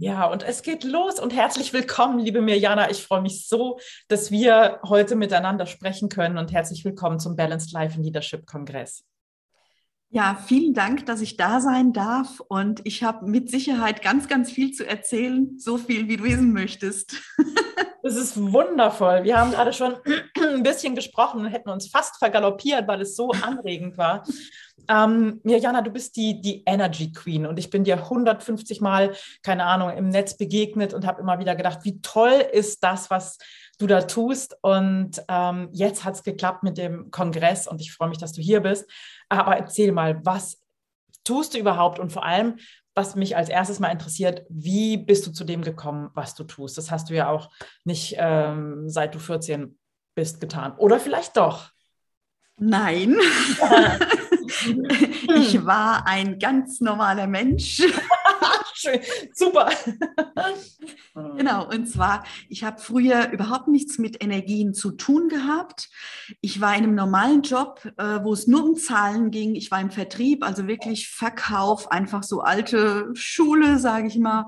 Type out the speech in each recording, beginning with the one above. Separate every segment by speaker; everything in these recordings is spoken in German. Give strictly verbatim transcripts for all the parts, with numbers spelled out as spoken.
Speaker 1: Ja, und es geht los und herzlich willkommen, liebe Mirjana. Ich freue mich so, dass wir heute miteinander sprechen können und herzlich willkommen zum Balanced Life and Leadership Kongress.
Speaker 2: Ja, vielen Dank, dass ich da sein darf und ich habe mit Sicherheit ganz, ganz viel zu erzählen, so viel, wie du wissen möchtest.
Speaker 1: Das ist wundervoll. Wir haben gerade schon ein bisschen gesprochen und hätten uns fast vergaloppiert, weil es so anregend war. Ähm, Mirjana, du bist die, die Energy Queen und ich bin dir hundertfünfzig Mal, keine Ahnung, im Netz begegnet und habe immer wieder gedacht, wie toll ist das, was du da tust. Und ähm, jetzt hat es geklappt mit dem Kongress und ich freue mich, dass du hier bist. Aber erzähl mal, was tust du überhaupt und vor allem, was mich als erstes mal interessiert, wie bist du zu dem gekommen, was du tust? Das hast du ja auch nicht ähm, seit du vierzehn bist getan. Oder vielleicht doch.
Speaker 2: Nein, ich war ein ganz normaler Mensch.
Speaker 1: Schön, super.
Speaker 2: Genau, und zwar, ich habe früher überhaupt nichts mit Energien zu tun gehabt. Ich war in einem normalen Job, äh, wo es nur um Zahlen ging. Ich war im Vertrieb, also wirklich Verkauf, einfach so alte Schule, sage ich mal.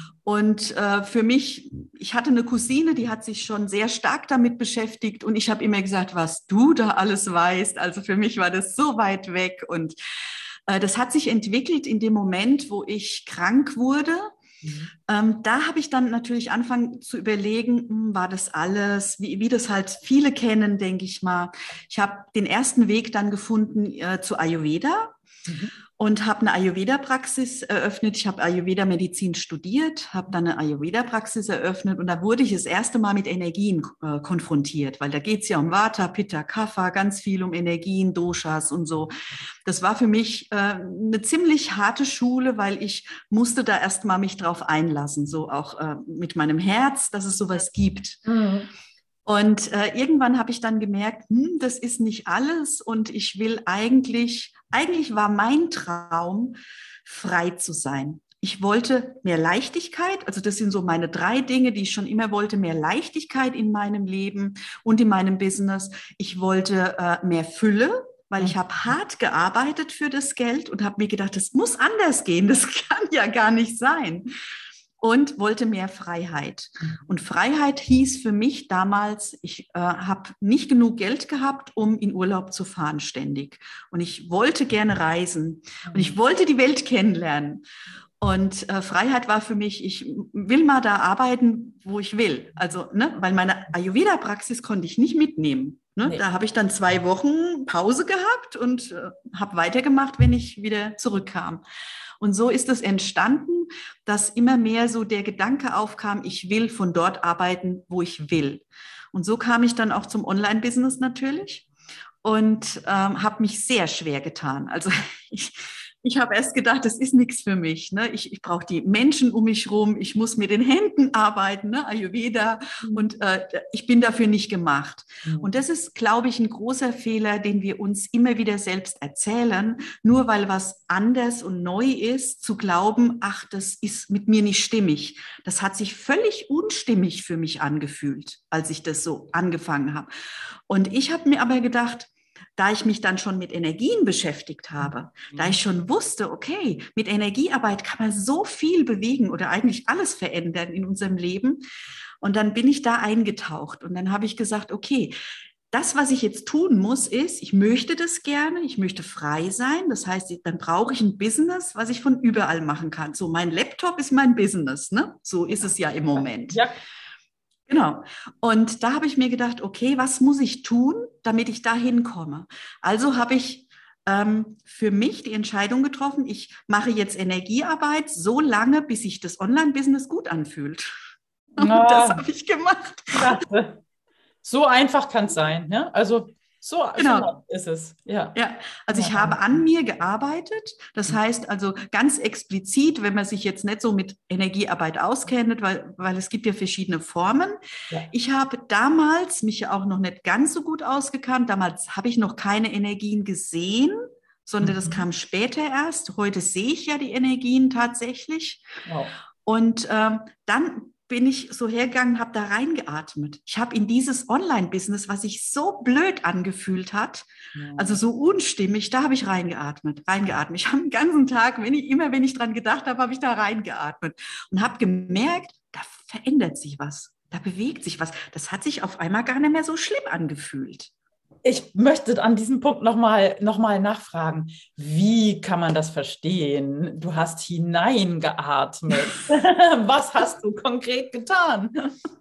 Speaker 2: Und äh, für mich, ich hatte eine Cousine, die hat sich schon sehr stark damit beschäftigt und ich habe immer gesagt, was du da alles weißt. Also für mich war das so weit weg und äh, das hat sich entwickelt in dem Moment, wo ich krank wurde.
Speaker 1: Mhm.
Speaker 2: Ähm, da habe ich dann natürlich angefangen zu überlegen, hm, war das alles, wie, wie das halt viele kennen, denke ich mal. Ich habe den ersten Weg dann gefunden äh, zu Ayurveda
Speaker 1: Mhm.
Speaker 2: und habe eine Ayurveda-Praxis eröffnet. Ich habe Ayurveda-Medizin studiert, habe dann eine Ayurveda-Praxis eröffnet und da wurde ich das erste Mal mit Energien äh, konfrontiert, weil da geht es ja um Vata, Pitta, Kapha, ganz viel um Energien, Doshas und so. Das war für mich äh, eine ziemlich harte Schule, weil ich musste da erst mal mich drauf einlassen, so auch äh, mit meinem Herz, dass es sowas gibt.
Speaker 1: Mhm.
Speaker 2: Und äh, irgendwann habe ich dann gemerkt, hm, das ist nicht alles und ich will eigentlich, eigentlich war mein Traum, frei zu sein. Ich wollte mehr Leichtigkeit, also das sind so meine drei Dinge, die ich schon immer wollte, mehr Leichtigkeit in meinem Leben und in meinem Business. Ich wollte äh, mehr Fülle, weil ich habe hart gearbeitet für das Geld und habe mir gedacht, das muss anders gehen, das kann ja gar nicht sein. Und wollte mehr Freiheit. Und Freiheit hieß für mich damals, ich äh, habe nicht genug Geld gehabt, um in Urlaub zu fahren ständig. Und ich wollte gerne reisen und ich wollte die Welt kennenlernen. Und äh, Freiheit war für mich, ich will mal da arbeiten, wo ich will. Also, ne, weil meine Ayurveda-Praxis konnte ich nicht mitnehmen. Ne?
Speaker 1: Nee.
Speaker 2: Da habe ich dann zwei Wochen Pause gehabt und äh, habe weitergemacht, wenn ich wieder zurückkam. Und so ist es entstanden, dass immer mehr so der Gedanke aufkam, ich will von dort arbeiten, wo ich will. Und so kam ich dann auch zum Online-Business natürlich und ähm, habe mich sehr schwer getan. Also ich, ich habe erst gedacht, das ist nichts für mich. Ne? Ich, ich brauche die Menschen um mich rum, ich muss mit den Händen arbeiten, ne? Ayurveda, und äh, ich bin dafür nicht gemacht. Und das ist, glaube ich, ein großer Fehler, den wir uns immer wieder selbst erzählen, nur weil was anders und neu ist, zu glauben, ach, das ist mit mir nicht stimmig. Das hat sich völlig unstimmig für mich angefühlt, als ich das so angefangen habe. Und ich habe mir aber gedacht, da ich mich dann schon mit Energien beschäftigt habe, da ich schon wusste, okay, mit Energiearbeit kann man so viel bewegen oder eigentlich alles verändern in unserem Leben. Und dann bin ich da eingetaucht und dann habe ich gesagt, okay, das, was ich jetzt tun muss, ist, ich möchte das gerne, ich möchte frei sein. Das heißt, dann brauche ich ein Business, was ich von überall machen kann. So, mein Laptop ist mein Business, ne? So ist es ja im Moment.
Speaker 1: Ja.
Speaker 2: Genau. Und da habe ich mir gedacht, okay, was muss ich tun, damit ich da hinkomme? Also habe ich ähm, für mich die Entscheidung getroffen, ich mache jetzt Energiearbeit so lange, bis sich das Online-Business gut anfühlt. Und das
Speaker 1: Ah,
Speaker 2: habe ich gemacht.
Speaker 1: klasse. So einfach kann es sein. Ne? Also so, so leicht
Speaker 2: Genau.
Speaker 1: ist es. Ja.
Speaker 2: Ja, also ich
Speaker 1: Ja.
Speaker 2: habe an mir gearbeitet. Das heißt also ganz explizit, wenn man sich jetzt nicht so mit Energiearbeit auskennt, weil, weil es gibt ja verschiedene Formen.
Speaker 1: Ja.
Speaker 2: Ich habe damals mich ja auch noch nicht ganz so gut ausgekannt. Damals habe ich noch keine Energien gesehen, sondern das
Speaker 1: Mhm.
Speaker 2: kam später erst. Heute sehe ich ja die Energien tatsächlich.
Speaker 1: Wow.
Speaker 2: Und ähm, dann bin ich so hergegangen, habe da reingeatmet. Ich habe in dieses Online-Business, was sich so blöd angefühlt hat,
Speaker 1: Ja.
Speaker 2: also so unstimmig, da habe ich reingeatmet, reingeatmet. Ich habe den ganzen Tag, wenn ich, immer wenn ich dran gedacht habe, habe ich da reingeatmet und habe gemerkt, da verändert sich was, da bewegt sich was. Das hat sich auf einmal gar nicht mehr so schlimm angefühlt.
Speaker 1: Ich möchte an diesem Punkt nochmal noch mal nachfragen. Wie kann man das verstehen? Du hast hineingeatmet. Was hast du konkret getan?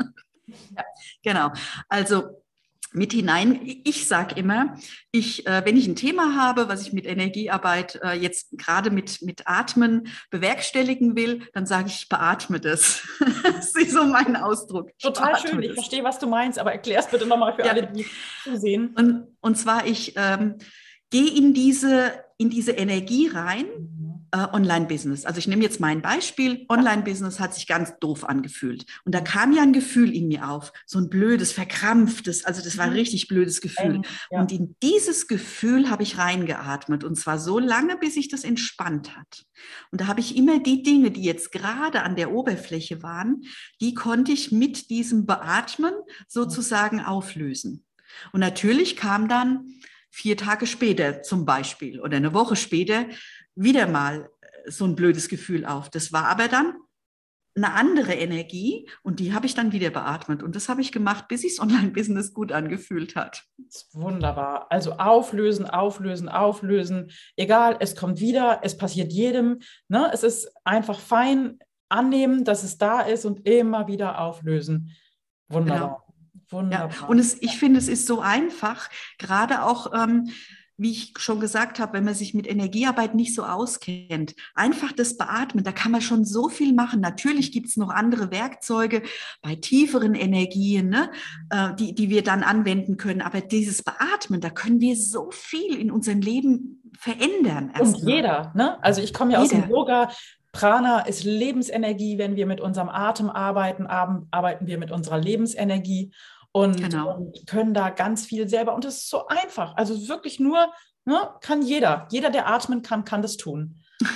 Speaker 2: Ja, genau. Also mit hinein, ich sage immer, ich, äh, wenn ich ein Thema habe, was ich mit Energiearbeit äh, jetzt gerade mit, mit Atmen bewerkstelligen will, dann sage ich, ich beatme das. Das ist so mein Ausdruck. Ich
Speaker 1: Total schön, ich
Speaker 2: das.
Speaker 1: verstehe, was du meinst, aber erklär es bitte nochmal für
Speaker 2: ja.
Speaker 1: alle, die zusehen.
Speaker 2: Und, und zwar, ich ähm, gehe in diese, in diese Energie rein, äh, Online-Business. Also ich nehme jetzt mein Beispiel, Online-Business hat sich ganz doof angefühlt. Und da kam ja ein Gefühl in mir auf, so ein blödes, verkrampftes, also das war ein richtig blödes Gefühl.
Speaker 1: Ja.
Speaker 2: Und in dieses Gefühl habe ich reingeatmet und zwar so lange, bis sich das entspannt hat. Und da habe ich immer die Dinge, die jetzt gerade an der Oberfläche waren, die konnte ich mit diesem Beatmen sozusagen auflösen. Und natürlich kam dann vier Tage später zum Beispiel oder eine Woche später wieder mal so ein blödes Gefühl auf. Das war aber dann eine andere Energie und die habe ich dann wieder beatmet. Und das habe ich gemacht, bis sich das Online-Business gut angefühlt hat.
Speaker 1: Das ist wunderbar. Also auflösen, auflösen, auflösen. Egal, es kommt wieder, es passiert jedem. Ne? Es ist einfach fein, annehmen, dass es da ist und immer wieder auflösen. Wunderbar.
Speaker 2: Genau.
Speaker 1: Wunderbar.
Speaker 2: Ja, und es, ich finde, es ist so einfach, gerade auch, ähm, wie ich schon gesagt habe, wenn man sich mit Energiearbeit nicht so auskennt, einfach das Beatmen, da kann man schon so viel machen. Natürlich gibt es noch andere Werkzeuge bei tieferen Energien, ne, äh, die, die wir dann anwenden können. Aber dieses Beatmen, da können wir so viel in unserem Leben verändern.
Speaker 1: Und jeder, ne? Also ich komme ja aus dem Yoga. Prana ist Lebensenergie. Wenn wir mit unserem Atem arbeiten, arbeiten wir mit unserer Lebensenergie. Und, genau. und können da ganz viel selber. Und es ist so einfach. Also wirklich nur, ne, kann jeder. Jeder, der atmen kann, kann das tun.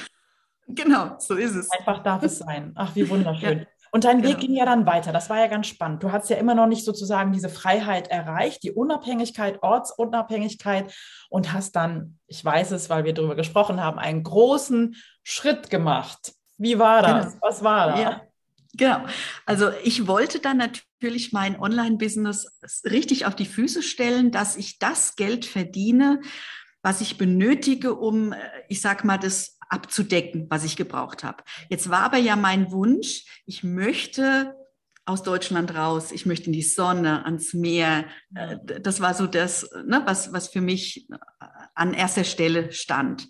Speaker 2: Genau, so ist es.
Speaker 1: Einfach darf es sein. Ach, wie wunderschön. Ja, und dein genau. Weg ging ja dann weiter. Das war ja ganz spannend. Du hast ja immer noch nicht sozusagen diese Freiheit erreicht, die Unabhängigkeit, Ortsunabhängigkeit und hast dann, ich weiß es, weil wir darüber gesprochen haben, einen großen Schritt gemacht. Wie war das?
Speaker 2: Genau.
Speaker 1: Was war da?
Speaker 2: Ja. Genau. Also ich wollte dann natürlich mein Online-Business richtig auf die Füße stellen, dass ich das Geld verdiene, was ich benötige, um, ich sag mal, das abzudecken, was ich gebraucht habe. Jetzt war aber ja mein Wunsch, ich möchte aus Deutschland raus, ich möchte in die Sonne, ans Meer. Das war so das, ne, was, was für mich an erster Stelle stand.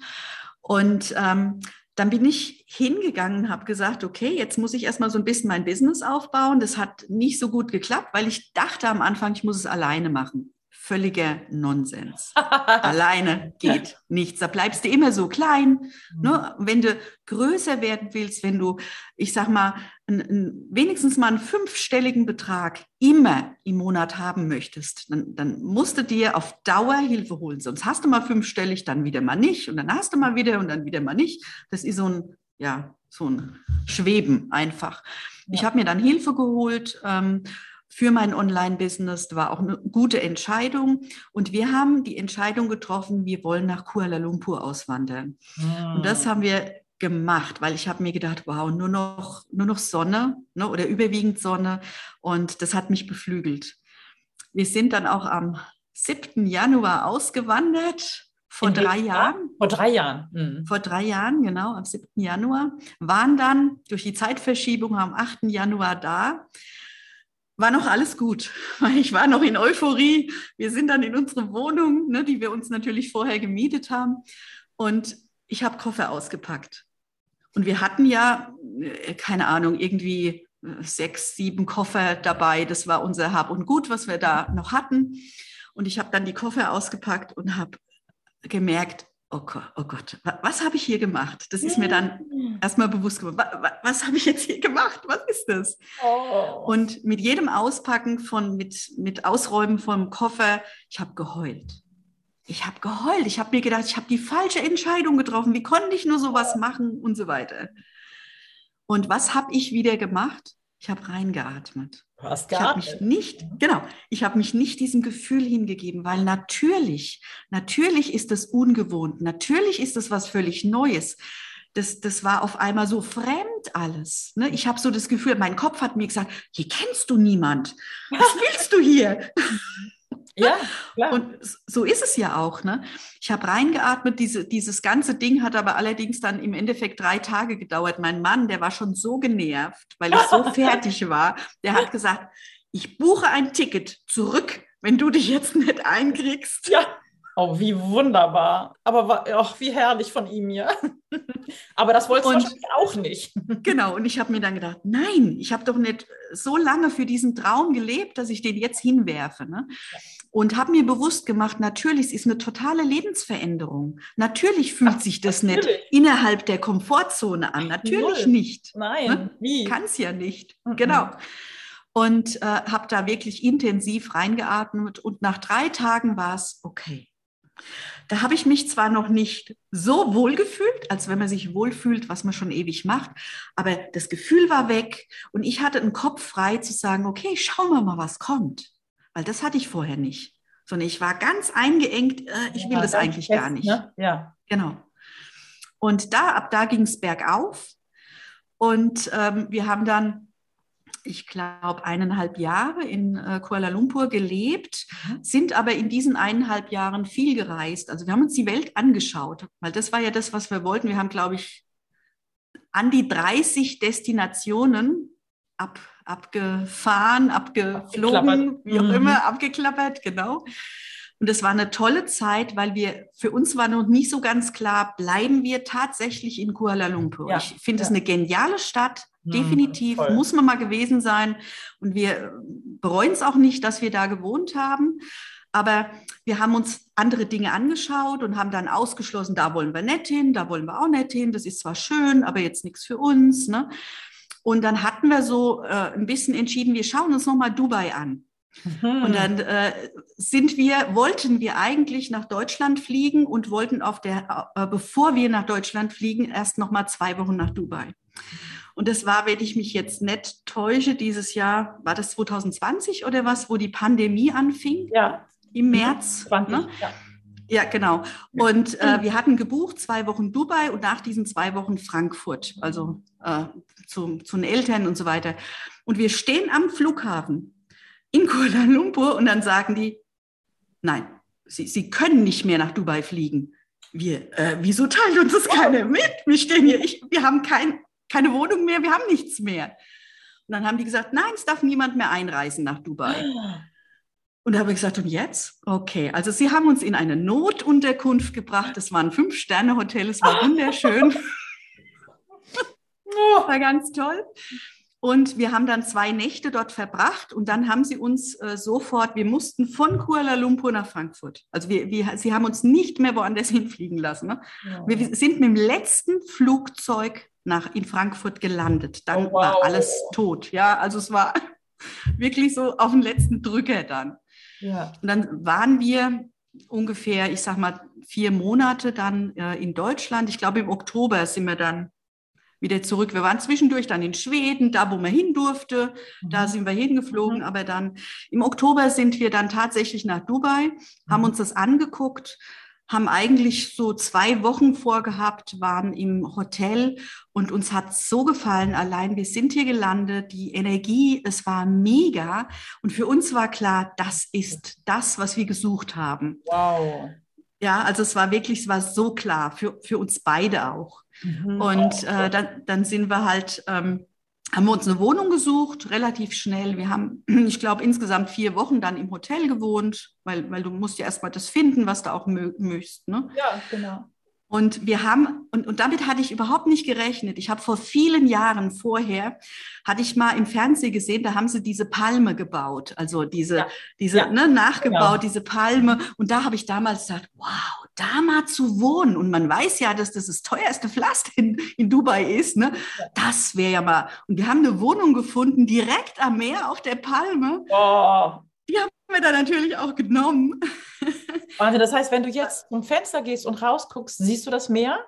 Speaker 2: Und ähm, dann bin ich hingegangen und habe gesagt, okay, jetzt muss ich erstmal so ein bisschen mein Business aufbauen. Das hat nicht so gut geklappt, weil ich dachte am Anfang, ich muss es alleine machen. Völliger Nonsens. Alleine geht nichts. Da bleibst du immer so klein. Ne? Wenn du größer werden willst, wenn du, ich sag mal, ein, ein, wenigstens mal einen fünfstelligen Betrag immer im Monat haben möchtest, dann, dann musst du dir auf Dauer Hilfe holen. Sonst hast du mal fünfstellig, dann wieder mal nicht und dann hast du mal wieder und dann wieder mal nicht. Das ist so ein, ja, so ein Schweben einfach. Ja. Ich habe mir dann Hilfe geholt, ähm, für mein Online-Business. Das war auch eine gute Entscheidung. Und wir haben die Entscheidung getroffen, wir wollen nach Kuala Lumpur auswandern. Mhm. Und das haben wir gemacht, weil ich habe mir gedacht, wow, nur noch, nur noch Sonne, ne, oder überwiegend Sonne. Und das hat mich beflügelt. Wir sind dann auch am siebten Januar ausgewandert. Vor In drei Jahren.
Speaker 1: Vor drei Jahren. Mhm.
Speaker 2: Vor drei Jahren, genau, am siebten Januar. Waren dann durch die Zeitverschiebung am achten Januar da. War noch alles gut, weil ich war noch in Euphorie. Wir sind dann in unsere Wohnung, ne, die wir uns natürlich vorher gemietet haben. Und ich habe Koffer ausgepackt. Und wir hatten ja, keine Ahnung, irgendwie sechs, sieben Koffer dabei. Das war unser Hab und Gut, was wir da noch hatten. Und ich habe dann die Koffer ausgepackt und habe gemerkt, oh Gott, oh Gott, was habe ich hier gemacht? Das ist mir dann erstmal bewusst geworden. Was, was habe ich jetzt hier gemacht? Was ist das? Oh. Und mit jedem Auspacken von, mit, mit Ausräumen vom Koffer, ich habe geheult. Ich habe geheult. Ich habe mir gedacht, ich habe die falsche Entscheidung getroffen. Wie konnte ich nur sowas machen und so weiter? Und was habe ich wieder gemacht? Ich habe reingeatmet.
Speaker 1: Du hast
Speaker 2: Ich habe mich nicht, genau, ich habe mich nicht diesem Gefühl hingegeben, weil natürlich, natürlich ist es ungewohnt, natürlich ist es was völlig Neues. Das, das war auf einmal so fremd alles. Ne? Ich habe so das Gefühl, mein Kopf hat mir gesagt, hier kennst du niemand. Was willst du hier?
Speaker 1: Ja, klar.
Speaker 2: Und so ist es ja auch. Ne? Ich habe reingeatmet, diese, dieses ganze Ding hat aber allerdings dann im Endeffekt drei Tage gedauert. Mein Mann, der war schon so genervt, weil ich so fertig war, der hat gesagt, ich buche ein Ticket zurück, wenn du dich jetzt nicht einkriegst.
Speaker 1: Ja. Oh, wie wunderbar. Aber auch wie herrlich von ihm, ja. Aber das wolltest du wahrscheinlich auch nicht.
Speaker 2: Genau, und ich habe mir dann gedacht, nein, ich habe doch nicht so lange für diesen Traum gelebt, dass ich den jetzt hinwerfe. Ne? Und habe mir bewusst gemacht, natürlich, es ist eine totale Lebensveränderung. Natürlich fühlt Ach, sich das natürlich. nicht innerhalb der Komfortzone an. Natürlich Null. nicht.
Speaker 1: Nein,
Speaker 2: ne?
Speaker 1: wie?
Speaker 2: Kann es ja nicht. Mhm. Genau. Und äh, habe da wirklich intensiv reingeatmet. Und nach drei Tagen war es okay. Da habe ich mich zwar noch nicht so wohl gefühlt, als wenn man sich wohlfühlt, was man schon ewig macht, aber das Gefühl war weg und ich hatte einen Kopf frei zu sagen, okay, schauen wir mal, was kommt. Weil das hatte ich vorher nicht. Sondern ich war ganz eingeengt, äh, ich will ja, das eigentlich fest, gar nicht.
Speaker 1: Ne? Ja.
Speaker 2: Genau. Und da, ab da ging es bergauf und ähm, wir haben dann ich glaube, eineinhalb Jahre in äh, Kuala Lumpur gelebt, mhm. sind aber in diesen eineinhalb Jahren viel gereist. Also wir haben uns die Welt angeschaut, weil das war ja das, was wir wollten. Wir haben, glaube ich, an die dreißig Destinationen ab, abgefahren, abgeflogen, wie auch mhm. immer, abgeklappert, genau. Und es war eine tolle Zeit, weil wir, für uns war noch nicht so ganz klar, bleiben wir tatsächlich in Kuala Lumpur. Ja. Ich finde es ja. eine geniale Stadt. Definitiv, mhm, muss man mal gewesen sein. Und wir bereuen es auch nicht, dass wir da gewohnt haben. Aber wir haben uns andere Dinge angeschaut und haben dann ausgeschlossen, da wollen wir nicht hin, da wollen wir auch nicht hin. Das ist zwar schön, aber jetzt nichts für uns. Ne? Und dann hatten wir so äh, ein bisschen entschieden, wir schauen uns nochmal Dubai an. Mhm. Und dann äh, sind wir, wollten wir eigentlich nach Deutschland fliegen und wollten auf der, äh, bevor wir nach Deutschland fliegen, erst nochmal zwei Wochen nach Dubai. Und das war, wenn ich mich jetzt nicht täusche, dieses Jahr, war das zwanzig zwanzig oder was, wo die Pandemie anfing?
Speaker 1: Ja.
Speaker 2: Im März.
Speaker 1: zwanzig,
Speaker 2: ne?
Speaker 1: ja.
Speaker 2: Ja, genau. Und äh, wir hatten gebucht zwei Wochen Dubai und nach diesen zwei Wochen Frankfurt, also äh, zu, zu den Eltern und so weiter. Und wir stehen am Flughafen in Kuala Lumpur und dann sagen die, nein, Sie, Sie können nicht mehr nach Dubai fliegen. Wir, äh, wieso teilt uns das keiner mit? Wir stehen hier, ich, wir haben kein keine Wohnung mehr, wir haben nichts mehr. Und dann haben die gesagt, nein, es darf niemand mehr einreisen nach Dubai. Und da habe ich gesagt, und jetzt? Okay, also sie haben uns in eine Notunterkunft gebracht. Das war ein Fünf-Sterne-Hotel, es war wunderschön. War ganz toll. Und wir haben dann zwei Nächte dort verbracht und dann haben sie uns äh, sofort, wir mussten von Kuala Lumpur nach Frankfurt. Also wir, wir, sie haben uns nicht mehr woanders hinfliegen lassen. Ne? Ja. Wir sind mit dem letzten Flugzeug nach in Frankfurt gelandet. Dann oh, wow. war alles tot. Ja, also es war wirklich so auf den letzten Drücker dann. Ja. Und dann waren wir ungefähr, ich sag mal, vier Monate dann äh, in Deutschland. Ich glaube, im Oktober sind wir dann wieder zurück. Wir waren zwischendurch dann in Schweden, da wo man hin durfte. Mhm. Da sind wir hingeflogen. Mhm. Aber dann im Oktober sind wir dann tatsächlich nach Dubai, mhm. haben uns das angeguckt, haben eigentlich so zwei Wochen vorgehabt, waren im Hotel und uns hat so gefallen. Allein wir sind hier gelandet, die Energie, es war mega. Und für uns war klar, das ist das, was wir gesucht haben.
Speaker 1: Wow.
Speaker 2: Ja, also es war wirklich, es war so klar, für, für uns beide auch. Mhm. Und äh, dann, dann sind wir halt, ähm, haben wir uns eine Wohnung gesucht, relativ schnell. Wir haben, ich glaube, insgesamt vier Wochen dann im Hotel gewohnt, weil, weil du musst ja erstmal das finden, was du auch mö- möchtest. Ne?
Speaker 1: Ja, genau.
Speaker 2: Und wir haben, und, und damit hatte ich überhaupt nicht gerechnet. Ich habe vor vielen Jahren vorher, hatte ich mal im Fernsehen gesehen, da haben sie diese Palme gebaut, also diese, ja. diese ja. Ne, nachgebaut, genau. diese Palme. Und da habe ich damals gesagt, wow, da mal zu wohnen. Und man weiß ja, dass das das teuerste Pflaster in, in Dubai ist. Ne? Ja. Das wäre ja mal. Und wir haben eine Wohnung gefunden, direkt am Meer auf der Palme.
Speaker 1: Oh.
Speaker 2: Die haben wir dann natürlich auch genommen.
Speaker 1: Warte, das heißt, wenn du jetzt zum Fenster gehst und rausguckst, siehst du das Meer?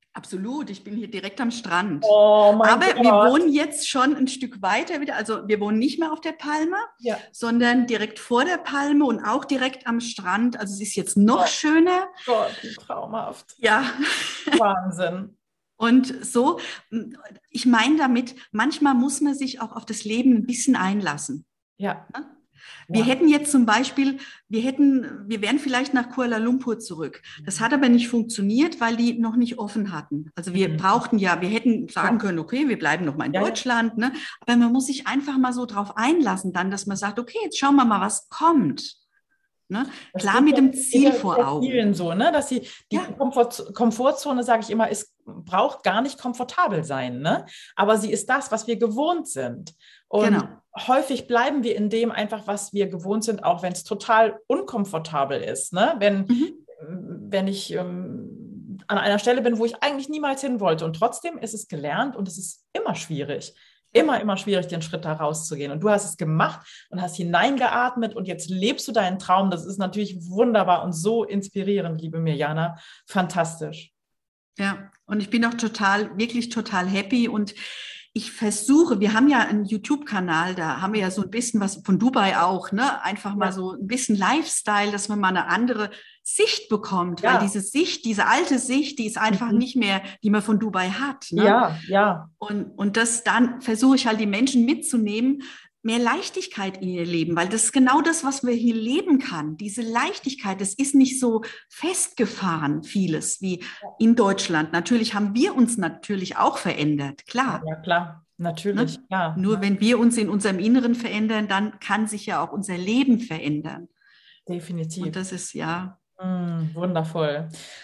Speaker 2: Absolut, ich bin hier direkt am Strand.
Speaker 1: Oh mein
Speaker 2: Aber
Speaker 1: Gott.
Speaker 2: wir wohnen jetzt schon ein Stück weiter wieder. Also wir wohnen nicht mehr auf der Palme,
Speaker 1: Ja.
Speaker 2: sondern direkt vor der Palme und auch direkt am Strand. Also es ist jetzt noch
Speaker 1: Oh
Speaker 2: schöner.
Speaker 1: Gott, wie traumhaft.
Speaker 2: Ja,
Speaker 1: Wahnsinn.
Speaker 2: und so, ich meine damit, manchmal muss man sich auch auf das Leben ein bisschen einlassen.
Speaker 1: Ja.
Speaker 2: Wir
Speaker 1: Ja.
Speaker 2: hätten jetzt zum Beispiel, wir hätten, wir wären vielleicht nach Kuala Lumpur zurück. Das hat aber nicht funktioniert, weil die noch nicht offen hatten. Also wir
Speaker 1: Mhm.
Speaker 2: brauchten ja, wir hätten sagen
Speaker 1: Ja.
Speaker 2: können, okay, wir bleiben noch mal in
Speaker 1: Ja, ja.
Speaker 2: Deutschland, ne? Aber man muss sich einfach mal so drauf einlassen dann, dass man sagt, okay, jetzt schauen wir mal, was kommt. Ne?
Speaker 1: Das
Speaker 2: Klar
Speaker 1: geht
Speaker 2: mit
Speaker 1: ja-
Speaker 2: dem
Speaker 1: geht
Speaker 2: Ziel
Speaker 1: ja
Speaker 2: vor
Speaker 1: sehr
Speaker 2: Augen.
Speaker 1: vielen so, ne? Dass sie die
Speaker 2: Ja.
Speaker 1: Komfort, Komfortzone, sage ich immer, ist, braucht gar nicht komfortabel sein, ne? Aber sie ist das, was wir gewohnt sind. Und
Speaker 2: Genau.
Speaker 1: häufig bleiben wir in dem einfach, was wir gewohnt sind, auch wenn es total unkomfortabel ist, ne? Wenn,
Speaker 2: Mhm.
Speaker 1: wenn ich ähm, an einer Stelle bin, wo ich eigentlich niemals hin wollte und trotzdem ist es gelernt und es ist immer schwierig. Immer, immer schwierig, den Schritt da rauszugehen. Und du hast es gemacht und hast hineingeatmet und jetzt lebst du deinen Traum. Das ist natürlich wunderbar und so inspirierend, liebe Mirjana. Fantastisch.
Speaker 2: Ja, und ich bin auch total, wirklich total happy und ich versuche, wir haben ja einen YouTube-Kanal, da haben wir ja so ein bisschen was von Dubai auch, ne? Einfach mal
Speaker 1: Ja.
Speaker 2: so ein bisschen Lifestyle, dass man mal eine andere Sicht bekommt,
Speaker 1: Ja.
Speaker 2: weil diese Sicht, diese alte Sicht, die ist einfach
Speaker 1: Mhm.
Speaker 2: nicht mehr, die man von Dubai hat, ne?
Speaker 1: Ja, ja.
Speaker 2: Und, und das dann versuche ich halt die Menschen mitzunehmen, mehr Leichtigkeit in ihr Leben, weil das ist genau das, was wir hier leben kann. Diese Leichtigkeit, das ist nicht so festgefahren, vieles wie in Deutschland. Natürlich haben wir uns natürlich auch verändert, klar.
Speaker 1: Ja, klar. Natürlich.
Speaker 2: Ne?
Speaker 1: Ja.
Speaker 2: Nur wenn wir uns in unserem Inneren verändern, dann kann sich ja auch unser Leben verändern.
Speaker 1: Definitiv.
Speaker 2: Und das ist ja...
Speaker 1: Mm, wundervoll.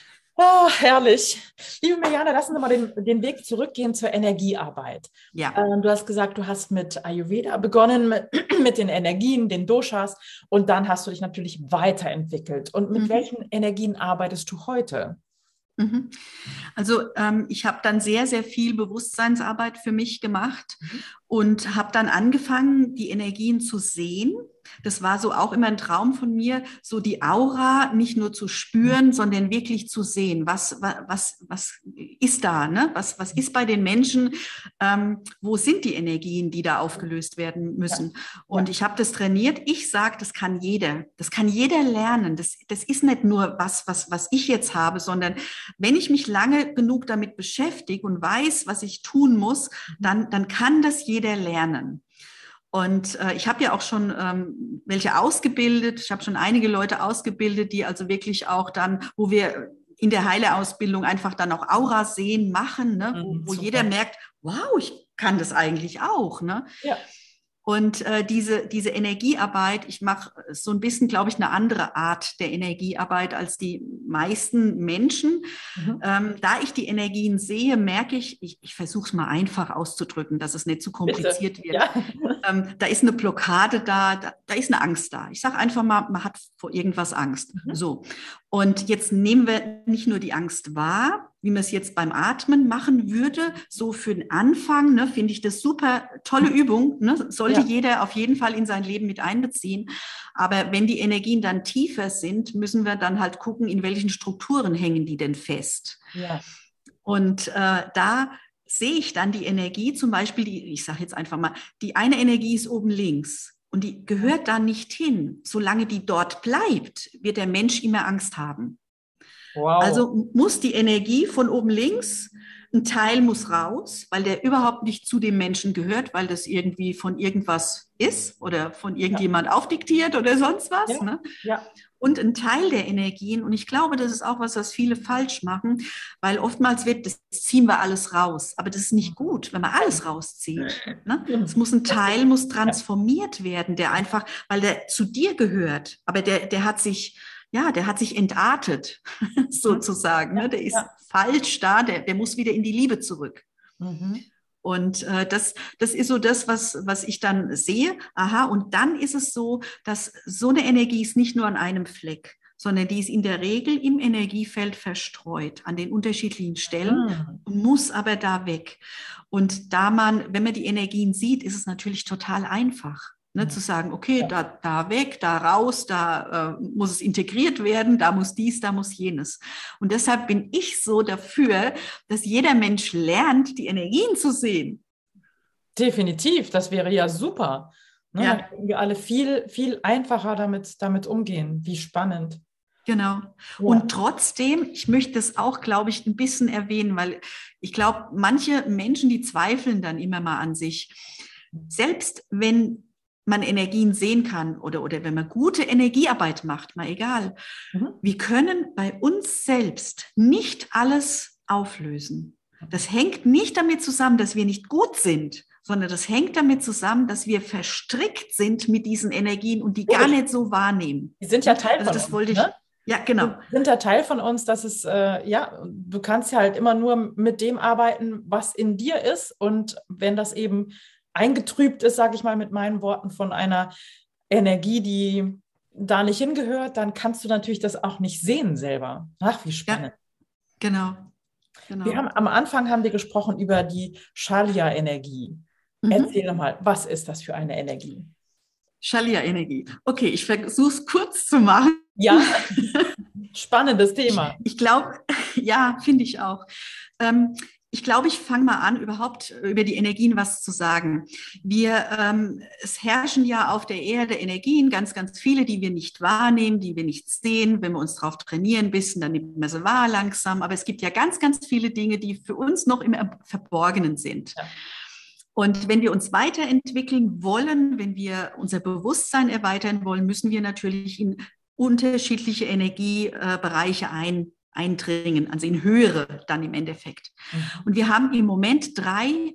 Speaker 1: Oh, herrlich. Liebe Mirjana, lass uns mal den, den Weg zurückgehen zur Energiearbeit.
Speaker 2: Ja.
Speaker 1: Ähm, du hast gesagt, du hast mit Ayurveda begonnen, mit, mit den Energien, den Doshas, und dann hast du dich natürlich weiterentwickelt. Und mit
Speaker 2: Mhm.
Speaker 1: welchen Energien arbeitest du heute?
Speaker 2: Mhm. Also ähm, ich habe dann sehr, sehr viel Bewusstseinsarbeit für mich gemacht
Speaker 1: Mhm.
Speaker 2: und habe dann angefangen, die Energien zu sehen. Das war so auch immer ein Traum von mir, so die Aura nicht nur zu spüren, sondern wirklich zu sehen, was, was, was, was ist da, ne? Was, was ist bei den Menschen, ähm, wo sind die Energien, die da aufgelöst werden müssen?
Speaker 1: Ja.
Speaker 2: Und
Speaker 1: Ja.
Speaker 2: ich habe das trainiert. Ich sage, das kann jeder. Das kann jeder lernen. Das, das ist nicht nur was, was, was ich jetzt habe, sondern wenn ich mich lange genug damit beschäftige und weiß, was ich tun muss, dann, dann kann das jeder lernen. Und äh, ich habe ja auch schon ähm, welche ausgebildet. Ich habe schon einige Leute ausgebildet, die also wirklich auch dann, wo wir in der Heileausbildung einfach dann auch Aura sehen, machen, ne? wo,
Speaker 1: Mhm,
Speaker 2: wo
Speaker 1: super.
Speaker 2: jeder merkt, wow, ich kann das eigentlich auch. Ne?
Speaker 1: Ja.
Speaker 2: Und äh, diese, diese Energiearbeit, ich mache so ein bisschen, glaube ich, eine andere Art der Energiearbeit als die meisten Menschen.
Speaker 1: Mhm.
Speaker 2: Ähm, da ich die Energien sehe, merke ich, ich, ich versuche es mal einfach auszudrücken, dass es nicht zu kompliziert
Speaker 1: Bitte.
Speaker 2: wird.
Speaker 1: Ja.
Speaker 2: Ähm, da ist eine Blockade da, da, da ist eine Angst da. Ich sage einfach mal, man hat vor irgendwas Angst.
Speaker 1: Mhm.
Speaker 2: So. Und jetzt nehmen wir nicht nur die Angst wahr, wie man es jetzt beim Atmen machen würde, so für den Anfang, ne, finde ich das super tolle Übung, ne, sollte
Speaker 1: Ja.
Speaker 2: jeder auf jeden Fall in sein Leben mit einbeziehen. Aber wenn die Energien dann tiefer sind, müssen wir dann halt gucken, in welchen Strukturen hängen die denn fest.
Speaker 1: Ja.
Speaker 2: Und äh, da sehe ich dann die Energie, zum Beispiel, die, ich sage jetzt einfach mal, die eine Energie ist oben links. Und die gehört da nicht hin. Solange die dort bleibt, wird der Mensch immer Angst haben.
Speaker 1: Wow.
Speaker 2: Also muss die Energie von oben links, ein Teil muss raus, weil der überhaupt nicht zu dem Menschen gehört, weil das irgendwie von irgendwas ist oder von irgendjemand ja. aufdiktiert oder sonst was.
Speaker 1: Ja.
Speaker 2: Ne?
Speaker 1: Ja.
Speaker 2: Und ein Teil der Energien, und ich glaube, das ist auch was, was viele falsch machen, weil oftmals wird, das ziehen wir alles raus, aber das ist nicht gut, wenn man alles rauszieht. Ne? Es muss ein Teil, muss transformiert werden, der einfach, weil der zu dir gehört, aber der, der hat sich, ja, der hat sich entartet, sozusagen. Ne? Der ist ja. falsch da, der, der muss wieder in die Liebe zurück.
Speaker 1: Mhm.
Speaker 2: Und äh, das, das ist so das, was, was ich dann sehe. Aha, und dann ist es so, dass so eine Energie ist nicht nur an einem Fleck, sondern die ist in der Regel im Energiefeld verstreut an den unterschiedlichen Stellen
Speaker 1: Mhm.
Speaker 2: und muss aber da weg. Und da man, wenn man die Energien sieht, ist es natürlich total einfach. Ne, zu sagen, okay, da, da weg, da raus, da äh, muss es integriert werden, da muss dies, da muss jenes. Und deshalb bin ich so dafür, dass jeder Mensch lernt, die Energien zu sehen.
Speaker 1: Definitiv, das wäre ja super. Ne,
Speaker 2: Ja.
Speaker 1: dann können wir alle viel, viel einfacher damit, damit umgehen. Wie spannend.
Speaker 2: Genau. Ja. Und trotzdem, ich möchte das auch, glaube ich, ein bisschen erwähnen, weil ich glaube, manche Menschen, die zweifeln dann immer mal an sich. Selbst wenn man Energien sehen kann oder, oder wenn man gute Energiearbeit macht, mal egal. Mhm. Wir können bei uns selbst nicht alles auflösen. Das hängt nicht damit zusammen, dass wir nicht gut sind, sondern das hängt damit zusammen, dass wir verstrickt sind mit diesen Energien und die gar nicht so wahrnehmen.
Speaker 1: Die sind ja Teil
Speaker 2: also
Speaker 1: von
Speaker 2: das
Speaker 1: uns,
Speaker 2: wollte ich,
Speaker 1: ne?
Speaker 2: Ja, genau.
Speaker 1: Die sind ja Teil von uns, dass es, äh, ja, du kannst ja halt immer nur mit dem arbeiten, was in dir ist. Und wenn das eben eingetrübt ist, sage ich mal mit meinen Worten, von einer Energie, die da nicht hingehört, dann kannst du natürlich das auch nicht sehen selber. Ach, wie spannend.
Speaker 2: Ja, genau. genau.
Speaker 1: Wir haben, am Anfang haben wir gesprochen über die Shalia-Energie. Mhm. Erzähl nochmal, was ist das für eine Energie?
Speaker 2: Shalia-Energie. Okay, ich versuche es kurz zu machen.
Speaker 1: Ja, spannendes Thema.
Speaker 2: Ich, ich glaube, ja, finde ich auch. Ähm, ich glaube, ich fange mal an, überhaupt über die Energien was zu sagen. Wir, ähm, es herrschen ja auf der Erde Energien, ganz, ganz viele, die wir nicht wahrnehmen, die wir nicht sehen. Wenn wir uns darauf trainieren ein bisschen, dann nehmen wir sie wahr langsam. Aber es gibt ja ganz, ganz viele Dinge, die für uns noch im Verborgenen sind. Ja. Und wenn wir uns weiterentwickeln wollen, wenn wir unser Bewusstsein erweitern wollen, müssen wir natürlich in unterschiedliche Energiebereiche ein, eindringen, also in höhere dann im Endeffekt. Mhm. Und wir haben im Moment drei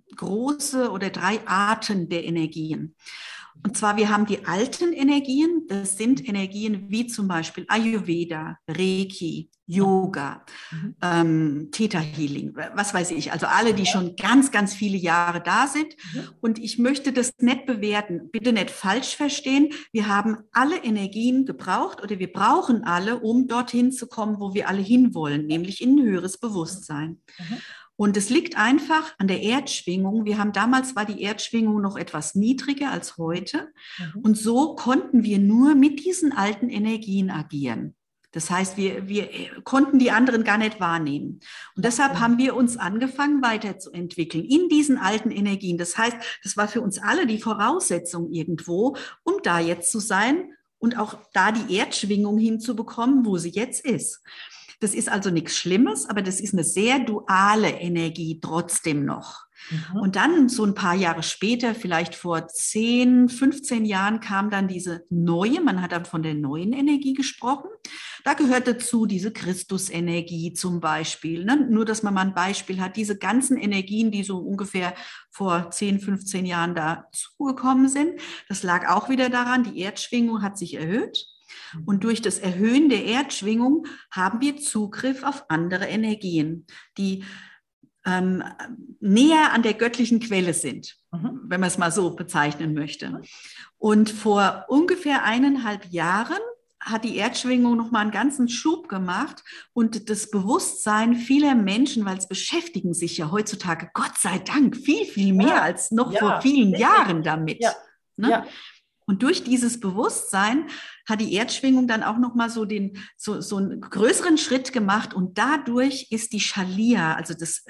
Speaker 2: große oder drei Arten der Energien. Und zwar, wir haben die alten Energien, das sind Energien wie zum Beispiel Ayurveda, Reiki, Yoga, mhm. ähm, Theta Healing, was weiß ich, also alle, die schon ganz, ganz viele Jahre da sind. Mhm. Und ich möchte das nicht bewerten, bitte nicht falsch verstehen. Wir haben alle Energien gebraucht oder wir brauchen alle, um dorthin zu kommen, wo wir alle hinwollen, nämlich in ein höheres Bewusstsein. Mhm. Und es liegt einfach an der Erdschwingung. Wir haben damals war die Erdschwingung noch etwas niedriger als heute. Mhm. Und so konnten wir nur mit diesen alten Energien agieren. Das heißt, wir, wir konnten die anderen gar nicht wahrnehmen. Und deshalb haben wir uns angefangen, weiterzuentwickeln in diesen alten Energien. Das heißt, das war für uns alle die Voraussetzung irgendwo, um da jetzt zu sein und auch da die Erdschwingung hinzubekommen, wo sie jetzt ist. Das ist also nichts Schlimmes, aber das ist eine sehr duale Energie trotzdem noch. Mhm. Und dann so ein paar Jahre später, vielleicht vor zehn, fünfzehn Jahren, kam dann diese neue, man hat dann von der neuen Energie gesprochen. Da gehört dazu diese Christusenergie zum Beispiel. Ne? Nur, dass man mal ein Beispiel hat, diese ganzen Energien, die so ungefähr vor zehn, fünfzehn Jahren dazugekommen sind. Das lag auch wieder daran, die Erdschwingung hat sich erhöht. Und durch das Erhöhen der Erdschwingung haben wir Zugriff auf andere Energien, die ähm, näher an der göttlichen Quelle sind, mhm. wenn man es mal so bezeichnen möchte. Und vor ungefähr eineinhalb Jahren hat die Erdschwingung nochmal einen ganzen Schub gemacht und das Bewusstsein vieler Menschen, weil es beschäftigen sich ja heutzutage, Gott sei Dank, viel, viel mehr ja. als noch ja. vor vielen Jahren damit. Ja. Ne? Ja. Und durch dieses Bewusstsein hat die Erdschwingung dann auch nochmal so den, so, so einen größeren Schritt gemacht und dadurch ist die Shalia, also das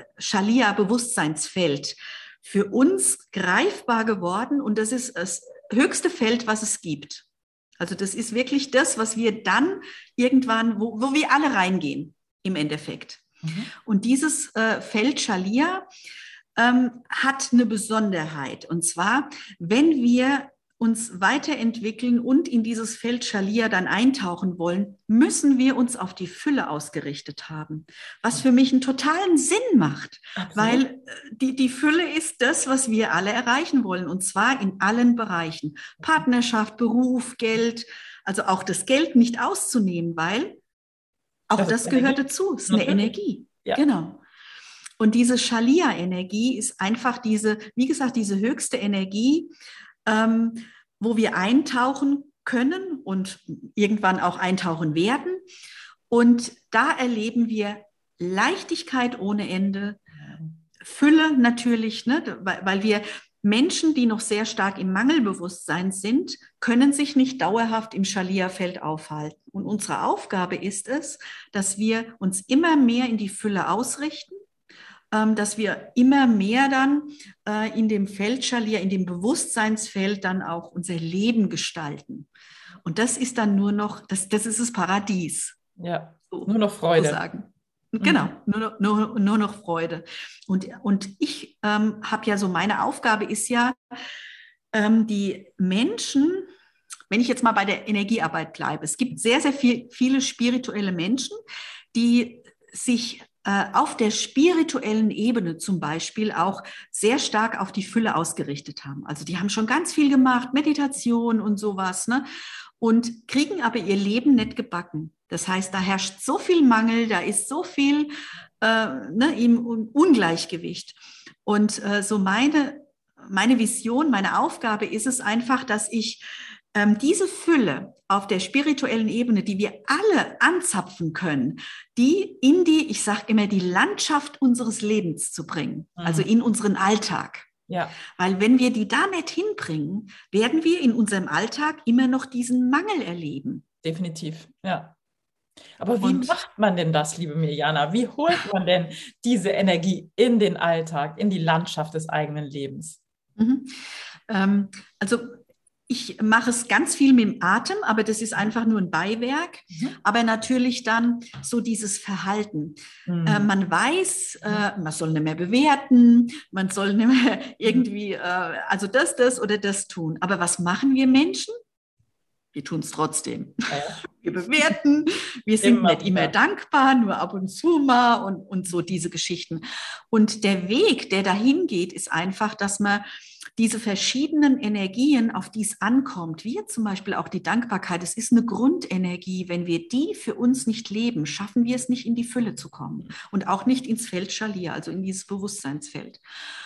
Speaker 2: Shalia-Bewusstseinsfeld für uns greifbar geworden und das ist das höchste Feld, was es gibt. Also das ist wirklich das, was wir dann irgendwann, wo, wo wir alle reingehen im Endeffekt. Mhm. Und dieses äh, Feld Shalia ähm, hat eine Besonderheit und zwar, wenn wir uns weiterentwickeln und in dieses Feld Shalia dann eintauchen wollen, müssen wir uns auf die Fülle ausgerichtet haben. Was für mich einen totalen Sinn macht, Absolut. Weil die, die Fülle ist das, was wir alle erreichen wollen und zwar in allen Bereichen. Partnerschaft, Beruf, Geld, also auch das Geld nicht auszunehmen, weil auch das, das gehört dazu, es ist eine Energie. Ja. Genau. Und diese Shalia-Energie ist einfach diese, wie gesagt, diese höchste Energie, Ähm, wo wir eintauchen können und irgendwann auch eintauchen werden. Und da erleben wir Leichtigkeit ohne Ende, Fülle natürlich, ne? weil, weil wir Menschen, die noch sehr stark im Mangelbewusstsein sind, können sich nicht dauerhaft im Schalia-Feld aufhalten. Und unsere Aufgabe ist es, dass wir uns immer mehr in die Fülle ausrichten, ähm, dass wir immer mehr dann äh, in dem Feld Schalia, in dem Bewusstseinsfeld dann auch unser Leben gestalten. Und das ist dann nur noch, das, das ist das Paradies.
Speaker 1: Ja,
Speaker 2: so,
Speaker 1: nur noch Freude.
Speaker 2: So sagen. Genau,
Speaker 1: Mhm.
Speaker 2: nur, noch- nur, nur noch Freude. Und, und ich ähm, habe ja so, meine Aufgabe ist ja, ähm, die Menschen, wenn ich jetzt mal bei der Energiearbeit bleibe, es gibt sehr, sehr viel, viele spirituelle Menschen, die sich äh, auf der spirituellen Ebene zum Beispiel auch sehr stark auf die Fülle ausgerichtet haben. Also die haben schon ganz viel gemacht, Meditation und sowas, ne? Und kriegen aber ihr Leben nicht gebacken. Das heißt, da herrscht so viel Mangel, da ist so viel äh, ne, im Ungleichgewicht. Und äh, so meine, meine Vision, meine Aufgabe ist es einfach, dass ich ähm, diese Fülle auf der spirituellen Ebene, die wir alle anzapfen können, die in die, ich sage immer, die Landschaft unseres Lebens zu bringen,
Speaker 1: Mhm.
Speaker 2: also in unseren Alltag.
Speaker 1: Ja,
Speaker 2: Weil wenn wir die da nicht hinbringen, werden wir in unserem Alltag immer noch diesen Mangel erleben.
Speaker 1: definitiv. Ja. Aber wie
Speaker 2: Und
Speaker 1: macht man denn das, liebe Mirjana? Wie holt man denn diese Energie in den Alltag, in die Landschaft des eigenen Lebens?
Speaker 2: mhm. ähm, also ich mache es ganz viel mit dem Atem, aber das ist einfach nur ein Beiwerk.
Speaker 1: Mhm.
Speaker 2: Aber natürlich dann so dieses Verhalten.
Speaker 1: Mhm.
Speaker 2: Äh, man weiß, äh, man soll nicht mehr bewerten, man soll nicht mehr irgendwie, äh, also das, das oder das tun. Aber was machen wir Menschen? Wir tun es trotzdem.
Speaker 1: Ja, ja.
Speaker 2: Wir bewerten, wir sind
Speaker 1: Immer
Speaker 2: nicht immer
Speaker 1: wieder.
Speaker 2: dankbar, nur ab und zu mal und, und so diese Geschichten. Und der Weg, der dahin geht, ist einfach, dass man diese verschiedenen Energien, auf die es ankommt, wie zum Beispiel auch die Dankbarkeit, es ist eine Grundenergie. Wenn wir die für uns nicht leben, schaffen wir es nicht, in die Fülle zu kommen und auch nicht ins Feld Schalia, also in dieses Bewusstseinsfeld.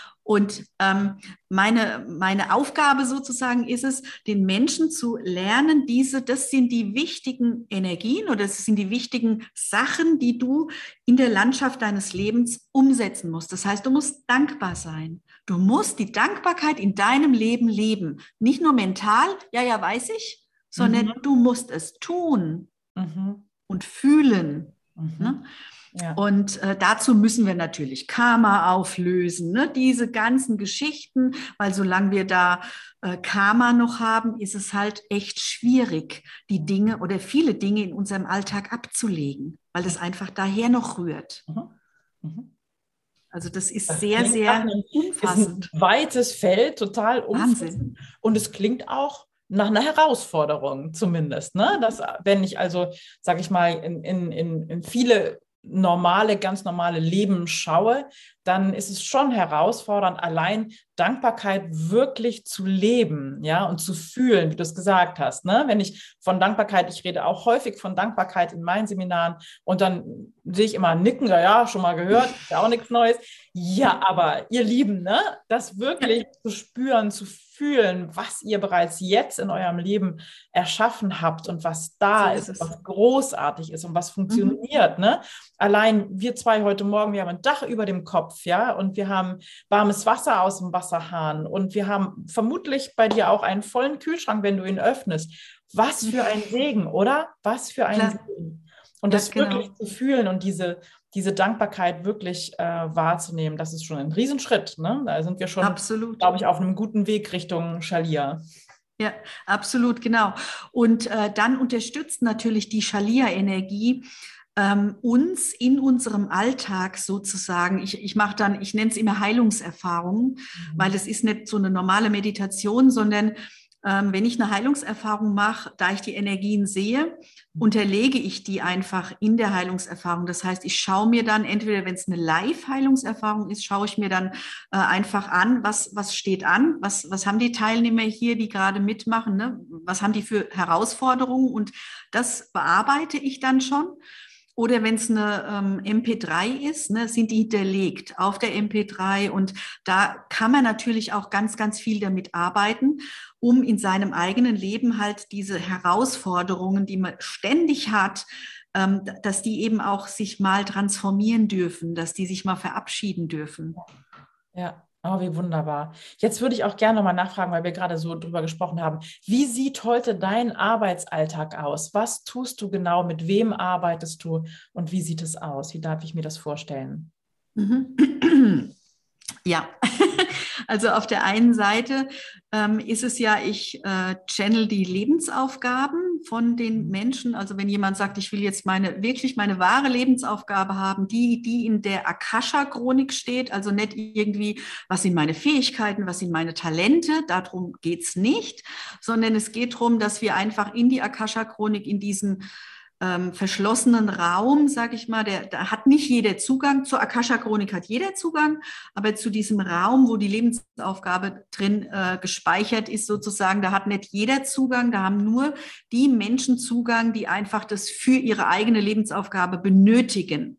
Speaker 2: Und ähm, meine, meine Aufgabe sozusagen ist es, den Menschen zu lernen, diese, das sind die wichtigen Energien oder das sind die wichtigen Sachen, die du in der Landschaft deines Lebens umsetzen musst. Das heißt, du musst dankbar sein. Du musst die Dankbarkeit in deinem Leben leben. Nicht nur mental, ja, ja, weiß ich, sondern
Speaker 1: Mhm.
Speaker 2: du musst es tun
Speaker 1: Mhm.
Speaker 2: und fühlen.
Speaker 1: Mhm.
Speaker 2: Ne?
Speaker 1: Ja.
Speaker 2: Und äh, dazu müssen wir natürlich Karma auflösen, ne? Diese ganzen Geschichten, weil solange wir da äh, Karma noch haben, ist es halt echt schwierig, die Dinge oder viele Dinge in unserem Alltag abzulegen, weil es einfach daher noch rührt.
Speaker 1: Mhm. Mhm.
Speaker 2: Also das ist
Speaker 1: Das
Speaker 2: sehr,
Speaker 1: klingt nach
Speaker 2: sehr
Speaker 1: einem, ist ein
Speaker 2: umfassend.
Speaker 1: weites Feld, total umfassend.
Speaker 2: Wahnsinn.
Speaker 1: Und es klingt auch nach einer Herausforderung zumindest. Ne? Dass, wenn ich also, sage ich mal, in, in, in, in viele normale, ganz normale Leben schaue, dann ist es schon herausfordernd, allein Dankbarkeit wirklich zu leben, ja, und zu fühlen, wie du es gesagt hast. Ne? Wenn ich von Dankbarkeit, ich rede auch häufig von Dankbarkeit in meinen Seminaren und dann sehe ich immer Nicken, ja, ja, schon mal gehört, ist ja auch nichts Neues. Ja, aber ihr Lieben, ne, das wirklich zu spüren, zu fühlen, was ihr bereits jetzt in eurem Leben erschaffen habt und was da
Speaker 2: So ist
Speaker 1: ist,
Speaker 2: es.
Speaker 1: was großartig ist und was
Speaker 2: Mhm.
Speaker 1: funktioniert, ne? Allein wir zwei heute Morgen, wir haben ein Dach über dem Kopf, ja, und wir haben warmes Wasser aus dem Wasserhahn und wir haben vermutlich bei dir auch einen vollen Kühlschrank, wenn du ihn öffnest. Was für ein Segen, oder? Was für ein
Speaker 2: Klar.
Speaker 1: Segen. Und
Speaker 2: Ja,
Speaker 1: das
Speaker 2: genau.
Speaker 1: wirklich zu fühlen und diese, diese Dankbarkeit wirklich äh, wahrzunehmen, das ist schon ein Riesenschritt, ne? Da sind wir schon,
Speaker 2: Absolut.
Speaker 1: glaube ich, auf einem guten Weg Richtung Schalia.
Speaker 2: Ja, absolut, genau. Und äh, dann unterstützt natürlich die Schalia-Energie ähm, uns in unserem Alltag sozusagen. Ich, ich mache dann, ich nenne es immer Heilungserfahrungen,
Speaker 1: Mhm.
Speaker 2: weil es ist nicht so eine normale Meditation, sondern ähm, wenn ich eine Heilungserfahrung mache, da ich die Energien sehe, unterlege ich die einfach in der Heilungserfahrung. Das heißt, ich schaue mir dann, entweder wenn es eine Live-Heilungserfahrung ist, schaue ich mir dann äh, einfach an, was, was steht an, was, was haben die Teilnehmer hier, die gerade mitmachen, ne? Was haben die für Herausforderungen, und das bearbeite ich dann schon. Oder wenn es eine ähm, M P drei ist, ne, sind die hinterlegt auf der M P drei, und da kann man natürlich auch ganz, ganz viel damit arbeiten, um in seinem eigenen Leben halt diese Herausforderungen, die man ständig hat, ähm, dass die eben auch sich mal transformieren dürfen, dass die sich mal verabschieden dürfen.
Speaker 1: Ja. Oh, wie wunderbar. Jetzt würde ich auch gerne nochmal nachfragen, weil wir gerade so drüber gesprochen haben. Wie sieht heute dein Arbeitsalltag aus? Was tust du genau? Mit wem arbeitest du? Und wie sieht es aus? Wie darf ich mir das vorstellen?
Speaker 2: Mhm. Ja, also auf der einen Seite ähm, ist es ja, ich äh, channel die Lebensaufgaben von den Menschen. Also wenn jemand sagt, ich will jetzt meine, wirklich meine wahre Lebensaufgabe haben, die, die in der Akasha-Chronik steht, also nicht irgendwie, was sind meine Fähigkeiten, was sind meine Talente, darum geht's nicht, sondern es geht darum, dass wir einfach in die Akasha-Chronik, in diesen ähm, verschlossenen Raum, sage ich mal, der, da hat nicht jeder Zugang. Zur Akasha-Chronik hat jeder Zugang, aber zu diesem Raum, wo die Lebensaufgabe drin äh, gespeichert ist, sozusagen, da hat nicht jeder Zugang. Da haben nur die Menschen Zugang, die einfach das für ihre eigene Lebensaufgabe benötigen.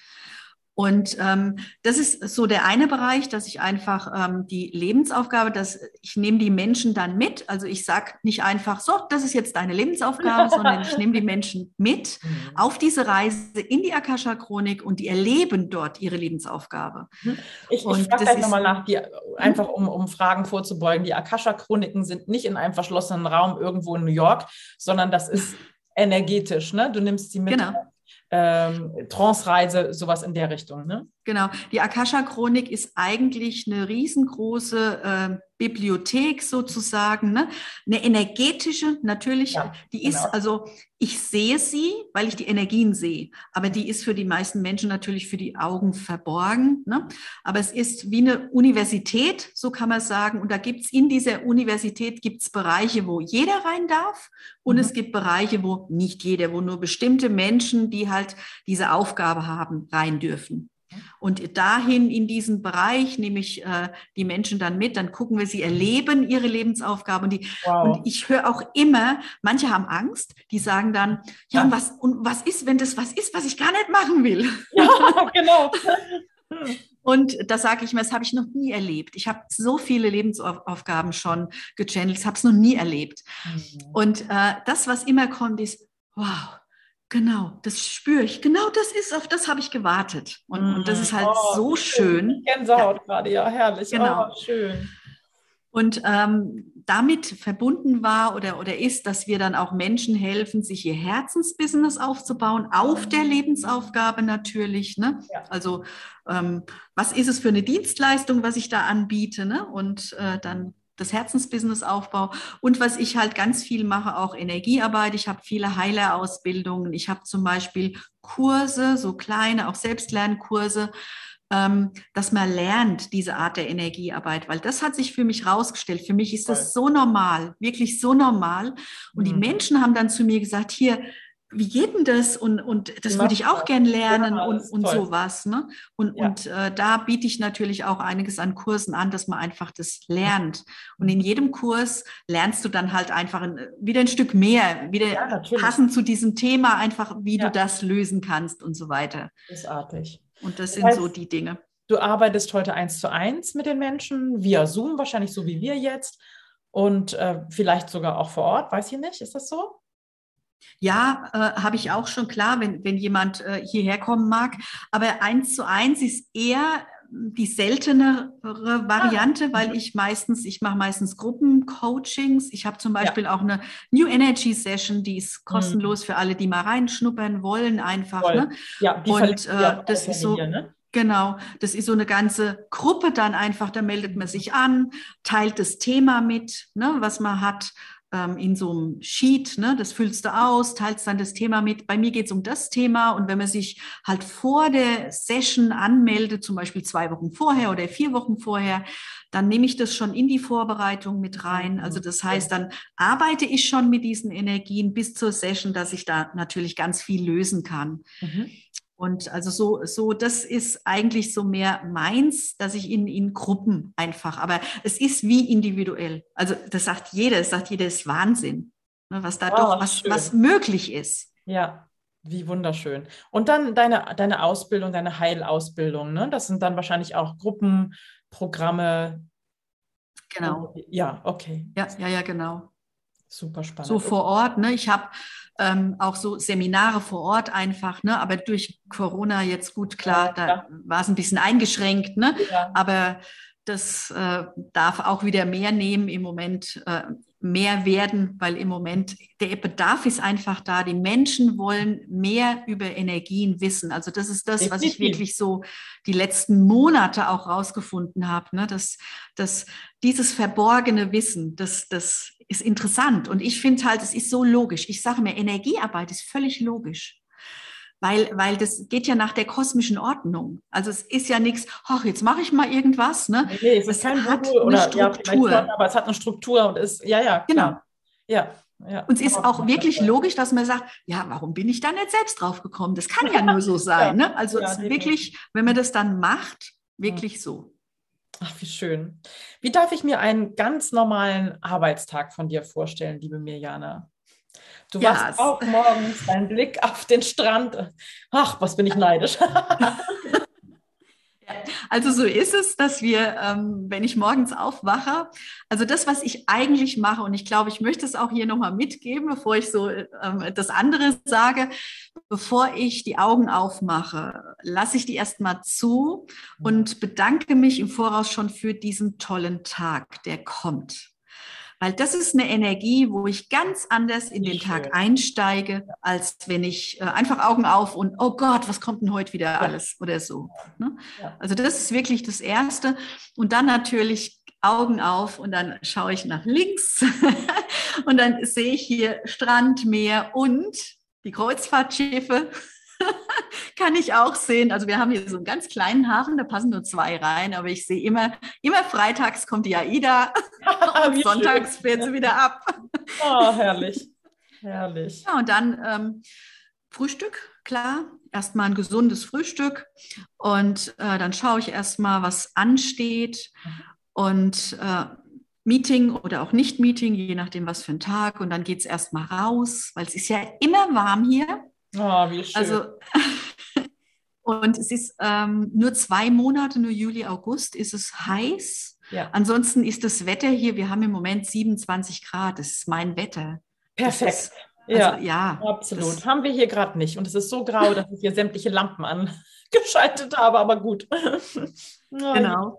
Speaker 2: Und ähm, das ist so der eine Bereich, dass ich einfach ähm, die Lebensaufgabe, dass ich nehme die Menschen dann mit. Also ich sage nicht einfach, so, das ist jetzt deine Lebensaufgabe, sondern ich nehme die Menschen mit
Speaker 1: Mhm.
Speaker 2: auf diese Reise in die Akasha-Chronik und die erleben dort ihre Lebensaufgabe.
Speaker 1: Ich, ich
Speaker 2: Und
Speaker 1: frage
Speaker 2: das
Speaker 1: gleich
Speaker 2: ist,
Speaker 1: nochmal nach, die, einfach
Speaker 2: hm,
Speaker 1: um, um Fragen vorzubeugen. Die Akasha-Chroniken sind nicht in einem verschlossenen Raum irgendwo in New York, sondern das ist energetisch, ne? Du nimmst sie mit,
Speaker 2: genau.
Speaker 1: ähm, Trance-Reise, sowas in der Richtung, ne?
Speaker 2: Genau, die Akasha-Chronik ist eigentlich eine riesengroße äh, Bibliothek sozusagen, ne? Eine energetische, natürlich,
Speaker 1: Ja,
Speaker 2: die ist,
Speaker 1: genau.
Speaker 2: also ich sehe sie, weil ich die Energien sehe, aber die ist für die meisten Menschen natürlich für die Augen verborgen, ne? Aber es ist wie eine Universität, so kann man sagen, und da gibt's in dieser Universität gibt's Bereiche, wo jeder rein darf und
Speaker 1: Mhm.
Speaker 2: es gibt Bereiche, wo nicht jeder, wo nur bestimmte Menschen, die halt diese Aufgabe haben, rein dürfen. Und dahin in diesen Bereich nehme ich äh, die Menschen dann mit, dann gucken wir, sie erleben ihre Lebensaufgabe. Und, die, und
Speaker 1: Wow.
Speaker 2: ich höre auch immer, manche haben Angst, die sagen dann, ja, und
Speaker 1: Ja,
Speaker 2: was, und was ist, wenn das was ist, was ich gar nicht machen will?
Speaker 1: ja, genau. Hm.
Speaker 2: Und da sage ich mir, das habe ich noch nie erlebt. Ich habe so viele Lebensaufgaben schon gechannelt, habe es noch nie erlebt.
Speaker 1: Mhm.
Speaker 2: Und äh, das, was immer kommt, ist, wow, genau, das spüre ich. Genau das ist, auf das habe ich gewartet. Und, und das
Speaker 1: Mhm.
Speaker 2: ist halt
Speaker 1: Oh,
Speaker 2: so
Speaker 1: wie schön.
Speaker 2: schön. Ja,
Speaker 1: Gänsehaut gerade, ja, herrlich. Oh,
Speaker 2: genau.
Speaker 1: schön.
Speaker 2: Und ähm, damit verbunden war oder, oder ist, dass wir dann auch Menschen helfen, sich ihr Herzensbusiness aufzubauen, auf der Lebensaufgabe natürlich. Ne?
Speaker 1: Ja,
Speaker 2: Also ähm, was ist es für eine Dienstleistung, was ich da anbiete? Ne? Und äh, dann das Herzensbusiness aufbau. Und was ich halt ganz viel mache, auch Energiearbeit. Ich habe viele Heilerausbildungen. Ich habe zum Beispiel Kurse, so kleine, auch Selbstlernkurse, ähm, dass man lernt, diese Art der Energiearbeit, weil das hat sich für mich rausgestellt. Für mich ist
Speaker 1: toll.
Speaker 2: das so normal, wirklich so normal. Und die
Speaker 1: Mhm.
Speaker 2: Menschen haben dann zu mir gesagt, hier, wie geht denn das? Und, und
Speaker 1: Wie
Speaker 2: das würde
Speaker 1: machst
Speaker 2: ich
Speaker 1: du
Speaker 2: auch
Speaker 1: das?
Speaker 2: gern lernen
Speaker 1: Ja,
Speaker 2: und,
Speaker 1: das ist
Speaker 2: und
Speaker 1: toll.
Speaker 2: sowas. Ne? Und,
Speaker 1: Ja.
Speaker 2: und äh, da biete ich natürlich auch einiges an Kursen an, dass man einfach das lernt. Und in
Speaker 1: Mhm.
Speaker 2: jedem Kurs lernst du dann halt einfach ein, wieder ein Stück mehr, wieder
Speaker 1: Ja, natürlich.
Speaker 2: passend zu diesem Thema, einfach wie du
Speaker 1: Ja,
Speaker 2: das lösen kannst und so weiter.
Speaker 1: großartig.
Speaker 2: Und das
Speaker 1: Das
Speaker 2: sind so
Speaker 1: heißt,
Speaker 2: die Dinge.
Speaker 1: du arbeitest heute eins zu eins mit den Menschen, via Zoom, wahrscheinlich so wie wir jetzt. Und äh, vielleicht sogar auch vor Ort, weiß ich nicht. Ist das so?
Speaker 2: Ja, äh, habe ich auch schon klar, wenn, wenn jemand äh, hierher kommen mag. Aber eins zu eins ist eher die seltenere
Speaker 1: Ah,
Speaker 2: Variante, weil
Speaker 1: mhm.
Speaker 2: ich meistens, ich mache meistens Gruppencoachings. Ich habe zum
Speaker 1: Ja.
Speaker 2: Beispiel auch eine New Energy Session, die ist
Speaker 1: Mhm.
Speaker 2: kostenlos für alle, die mal reinschnuppern wollen, einfach. Ne?
Speaker 1: Toll. Ja, die
Speaker 2: Und
Speaker 1: verlinken wir
Speaker 2: äh,
Speaker 1: auf alle
Speaker 2: das ist
Speaker 1: Fälle hier,
Speaker 2: so,
Speaker 1: ne?
Speaker 2: genau, das ist so eine ganze Gruppe dann einfach, da meldet man sich an, teilt das Thema mit, ne, was man hat ähm, in so einem Sheet, ne, das füllst du aus, teilst dann das Thema mit. Bei mir geht es um das Thema und wenn man sich halt vor der Session anmeldet, zum Beispiel zwei Wochen vorher oder vier Wochen vorher, dann nehme ich das schon in die Vorbereitung mit rein. Also
Speaker 1: Mhm.
Speaker 2: das heißt, dann arbeite ich schon mit diesen Energien bis zur Session, dass ich da natürlich ganz viel lösen kann.
Speaker 1: Mhm.
Speaker 2: Und also so, so, das ist eigentlich so mehr meins, dass ich in, in Gruppen einfach, aber es ist wie individuell. Also das sagt jeder, das sagt jeder, ist Wahnsinn, ne, was da doch,
Speaker 1: Ah,
Speaker 2: was, was
Speaker 1: schön.
Speaker 2: möglich ist.
Speaker 1: Ja, wie wunderschön. Und dann deine, deine Ausbildung, deine Heilausbildung, ne? Das sind dann wahrscheinlich auch Gruppenprogramme.
Speaker 2: Genau.
Speaker 1: Ja, okay.
Speaker 2: Ja, ja, ja, genau.
Speaker 1: Super
Speaker 2: So
Speaker 1: spannend.
Speaker 2: vor Ort, ne? Ich habe ähm, auch so Seminare vor Ort einfach, ne? Aber durch Corona jetzt gut,
Speaker 1: Ja,
Speaker 2: klar, da
Speaker 1: ja,
Speaker 2: war es ein bisschen eingeschränkt, ne?
Speaker 1: ja.
Speaker 2: Aber das äh, darf auch wieder mehr nehmen im Moment, äh, mehr werden, weil im Moment der Bedarf ist einfach da. Die Menschen wollen mehr über Energien wissen. Also das ist das, was ich wirklich so die letzten Monate auch rausgefunden habe, ne? dass, dass dieses verborgene Wissen, das, das ist interessant. Und ich finde halt, es ist so logisch. Ich sage mir, Energiearbeit ist völlig logisch. Weil, weil das geht ja nach der kosmischen Ordnung. Also es ist ja nichts, ach, jetzt mache ich mal irgendwas. Ne?
Speaker 1: Nee, nee, es ist kein
Speaker 2: hat
Speaker 1: Voodoo
Speaker 2: eine
Speaker 1: oder
Speaker 2: Struktur.
Speaker 1: Ja, schon, aber es hat eine Struktur und ist, ja, ja,
Speaker 2: genau.
Speaker 1: Klar. Ja, ja.
Speaker 2: Und es ist auch wirklich logisch, dass man sagt, ja, warum bin ich da nicht selbst drauf gekommen? Das kann ja nur so sein. ja. Ne? Also ja, es ist wirklich, wenn man das dann macht, wirklich so.
Speaker 1: Ach, wie schön. Wie darf ich mir einen ganz normalen Arbeitstag von dir vorstellen, liebe Mirjana? Du ja, warst auch morgens, dein Blick auf den Strand. Ach, was bin ich neidisch.
Speaker 2: Also so ist es, dass wir, ähm, wenn ich morgens aufwache, also das, was ich eigentlich mache, und ich glaube, ich möchte es auch hier nochmal mitgeben, bevor ich so ähm, das andere sage, bevor ich die Augen aufmache, lasse ich die erstmal zu und bedanke mich im Voraus schon für diesen tollen Tag, der kommt. Weil das ist eine Energie, wo ich ganz anders in den Tag einsteige, als wenn ich äh, einfach Augen auf und, oh Gott, was kommt denn heute wieder alles oder so. Ne? Ja. Also das ist wirklich das Erste. Und dann natürlich Augen auf und dann schaue ich nach links und dann sehe ich hier Strand, Meer und die Kreuzfahrtschiffe. Kann ich auch sehen. Also wir haben hier so einen ganz kleinen Hafen, da passen nur zwei rein, aber ich sehe immer, immer freitags kommt die AIDA und sonntags schön. Fährt sie wieder ab.
Speaker 1: Oh, herrlich. Herrlich.
Speaker 2: Ja, und dann ähm, Frühstück, klar. Erstmal ein gesundes Frühstück und äh, dann schaue ich erstmal, was ansteht und äh, Meeting oder auch nicht Meeting, je nachdem, was für ein Tag. Und dann geht es erstmal raus, weil es ist ja immer warm hier.
Speaker 1: Oh, wie schön.
Speaker 2: Also, und es ist ähm, nur zwei Monate, nur Juli, August ist es heiß. Ja. Ansonsten ist das Wetter hier, wir haben im Moment siebenundzwanzig Grad, das ist mein Wetter.
Speaker 1: Perfekt.
Speaker 2: Ist, also, ja, ja,
Speaker 1: absolut. Das haben wir hier gerade nicht. Und es ist so grau, dass ich hier sämtliche Lampen angeschaltet habe, aber gut.
Speaker 2: Genau.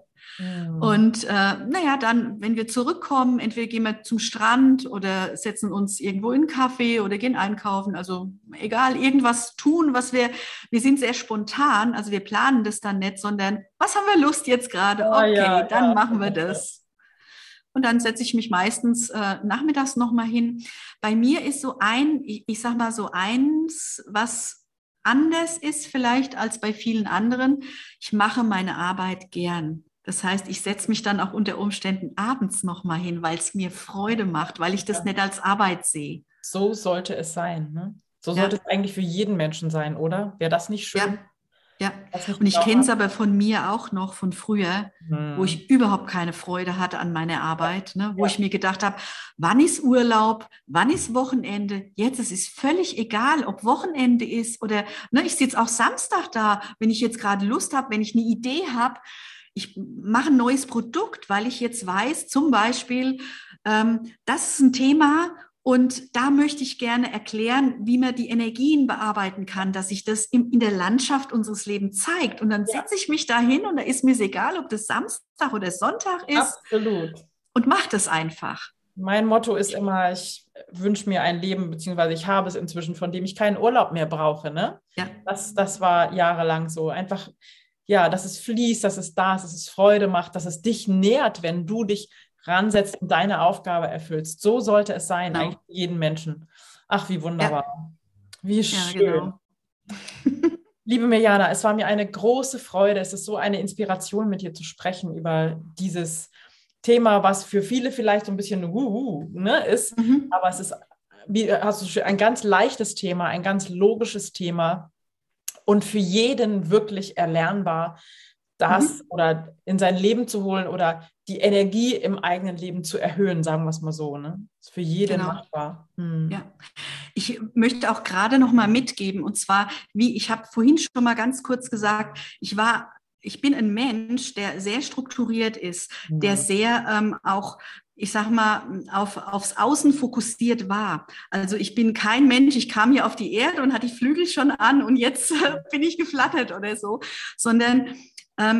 Speaker 2: Und äh, naja, dann, wenn wir zurückkommen, entweder gehen wir zum Strand oder setzen uns irgendwo in einen Café oder gehen einkaufen. Also egal, irgendwas tun, was wir, wir sind sehr spontan, also wir planen das dann nicht, sondern was haben wir Lust jetzt gerade? Okay, ja, dann ja, machen wir das. Und dann setze ich mich meistens äh, nachmittags nochmal hin. Bei mir ist so ein, ich, ich sag mal so eins, was anders ist vielleicht als bei vielen anderen. Ich mache meine Arbeit gern. Das heißt, ich setze mich dann auch unter Umständen abends nochmal hin, weil es mir Freude macht, weil ich das ja. nicht als Arbeit sehe.
Speaker 1: So sollte es sein. Ne? So ja. sollte es eigentlich für jeden Menschen sein, oder? Wäre das nicht schön?
Speaker 2: Ja. Ja, und ich kenne es aber von mir auch noch von früher, hm. wo ich überhaupt keine Freude hatte an meiner Arbeit, ne? wo ja. ich mir gedacht habe, wann ist Urlaub, wann ist Wochenende? Jetzt es ist völlig egal, ob Wochenende ist oder ne, ich sitze auch Samstag da, wenn ich jetzt gerade Lust habe, wenn ich eine Idee habe. Ich mache ein neues Produkt, weil ich jetzt weiß, zum Beispiel, ähm, das ist ein Thema und da möchte ich gerne erklären, wie man die Energien bearbeiten kann, dass sich das in, in der Landschaft unseres Lebens zeigt. Und dann ja. setze ich mich da hin und da ist mir egal, ob das Samstag oder Sonntag ist.
Speaker 1: Absolut.
Speaker 2: Und mache das einfach.
Speaker 1: Mein Motto ist immer, ich wünsche mir ein Leben, beziehungsweise ich habe es inzwischen, von dem ich keinen Urlaub mehr brauche. Ne?
Speaker 2: Ja.
Speaker 1: Das, das war jahrelang so. Einfach, ja, dass es fließt, dass es da ist, dass es Freude macht, dass es dich nährt, wenn du dich ransetzt und deine Aufgabe erfüllst. So sollte es sein, genau. eigentlich für jeden Menschen. Ach, wie wunderbar. Ja. Wie schön. Ja, genau. Liebe Mirjana, es war mir eine große Freude. Es ist so eine Inspiration, mit dir zu sprechen über dieses Thema, was für viele vielleicht so ein bisschen uh, ne, ist. Mhm. Aber es ist, wie hast du schon, ein ganz leichtes Thema, ein ganz logisches Thema und für jeden wirklich erlernbar, das mhm. oder in sein Leben zu holen oder die Energie im eigenen Leben zu erhöhen, sagen wir es mal so. Ne? Das ist für jeden genau. machbar. Hm.
Speaker 2: Ja. Ich möchte auch gerade noch mal mitgeben, und zwar, wie ich habe vorhin schon mal ganz kurz gesagt, ich war, ich bin ein Mensch, der sehr strukturiert ist, mhm. der sehr ähm, auch, ich sag mal, auf, aufs Außen fokussiert war. Also ich bin kein Mensch, ich kam hier auf die Erde und hatte die Flügel schon an und jetzt äh, bin ich geflattert oder so, sondern ähm,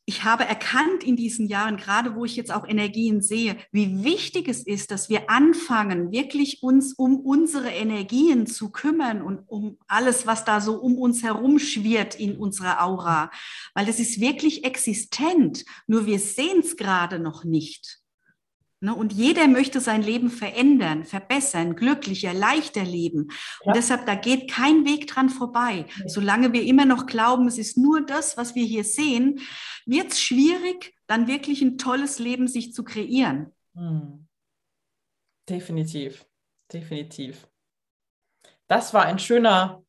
Speaker 2: ich habe erkannt in diesen Jahren, gerade wo ich jetzt auch Energien sehe, wie wichtig es ist, dass wir anfangen, wirklich uns um unsere Energien zu kümmern und um alles, was da so um uns herum schwirrt in unserer Aura. Weil das ist wirklich existent, nur wir sehen es gerade noch nicht. Und jeder möchte sein Leben verändern, verbessern, glücklicher, leichter leben. Und
Speaker 1: Ja.
Speaker 2: deshalb, da geht kein Weg dran vorbei.
Speaker 1: Nee.
Speaker 2: Solange wir immer noch glauben, es ist nur das, was wir hier sehen, wird es schwierig, dann wirklich ein tolles Leben sich zu kreieren.
Speaker 1: Hm. Definitiv, definitiv. Das war ein schöner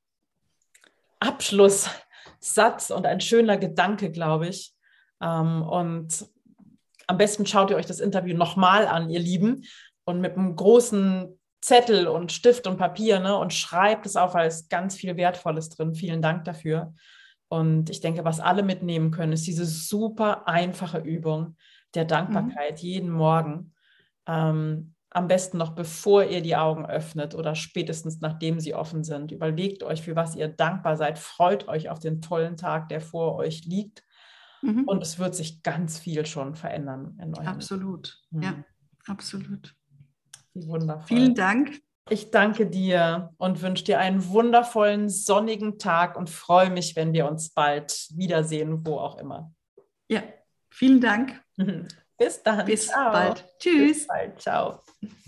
Speaker 1: Abschlusssatz und ein schöner Gedanke, glaube ich. Und am besten schaut ihr euch das Interview nochmal an, ihr Lieben, und mit einem großen Zettel und Stift und Papier, ne, und schreibt es auf, weil es ganz viel Wertvolles drin. Vielen Dank dafür. Und ich denke, was alle mitnehmen können, ist diese super einfache Übung der Dankbarkeit mhm. jeden Morgen. Ähm, am besten noch bevor ihr die Augen öffnet oder spätestens nachdem sie offen sind. Überlegt euch, für was ihr dankbar seid. Freut euch auf den tollen Tag, der vor euch liegt. Mhm. Und es wird sich ganz viel schon verändern in eurem
Speaker 2: Absolut, Leben. Ja, absolut.
Speaker 1: Wie wundervoll.
Speaker 2: Vielen Dank.
Speaker 1: Ich danke dir und wünsche dir einen wundervollen, sonnigen Tag und freue mich, wenn wir uns bald wiedersehen, wo auch immer.
Speaker 2: Ja, vielen Dank.
Speaker 1: Bis dann.
Speaker 2: Bis
Speaker 1: Ciao.
Speaker 2: bald. Tschüss.
Speaker 1: Bis bald. Ciao.